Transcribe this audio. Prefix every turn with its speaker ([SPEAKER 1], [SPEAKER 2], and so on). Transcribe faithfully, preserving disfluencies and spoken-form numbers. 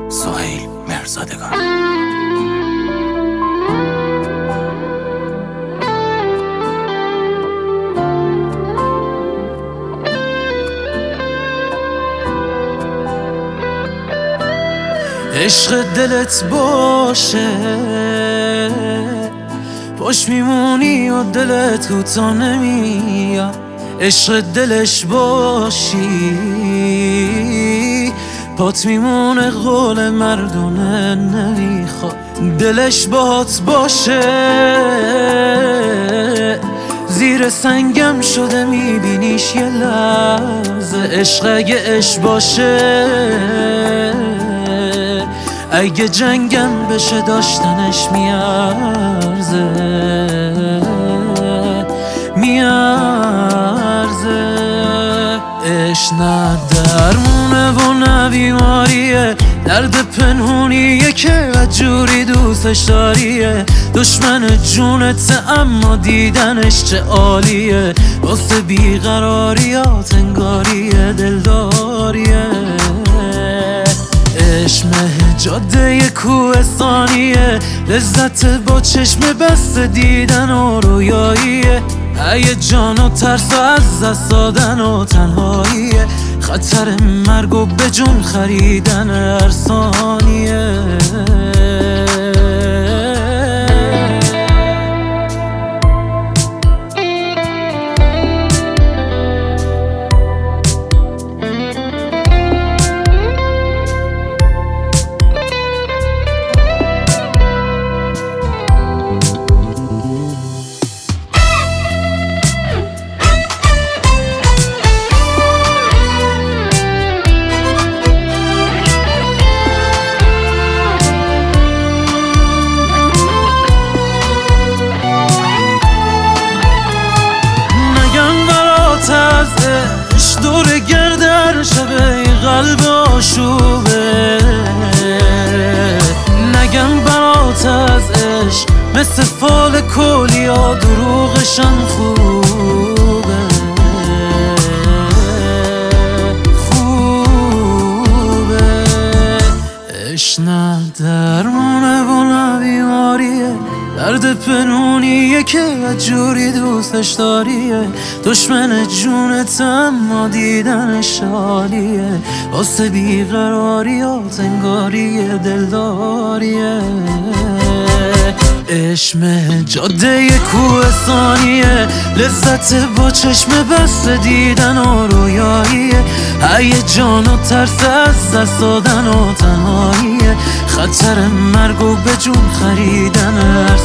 [SPEAKER 1] سهیل مرزادگان.
[SPEAKER 2] عشق دلت باشه پاش میمونی و دلت کوتا نمیاد، عشق دلش باشی پات میمونه قول مردونه نمیخواد، دلش باهات باشه زیر سنگم شده میبینیش یه لحظه، عشق اگه عشق باشه اگه جنگم بشه داشتنش میارزه میارزه. عشق نه درمونه و نه بیماریه، درد پنهونیه که وجوری دوستش داریه، دشمن جونت اما دیدنش چه عالیه، واسه بیقراریات انگاریه دلداریه. عشق جاده کوهستانیه، لذت با چشم بسته دیدن و رویاییه، هیجان و ترس و از دست دادن و تنهاییه، خطر مرگ و به جون خریدن هر ثانیه. دور گردر شبه قلب آشوبه، نگم برات از عشق مثل فال کلیا دروغشم خوبه خوبه. عشق نه درمونه و نه بیماریه، درد پنونیه که جوری دوستش داریه، دشمن جونت اما دیدنش حالیه، واسه بیقراریات انگاریه دلداریه. عشق جاده کوهستانیه، لذت با چشم بسته دیدن و رویاییه، هیجان و ترس از دست دادن و تنهاییه، خطر مرگ و به جون خریدن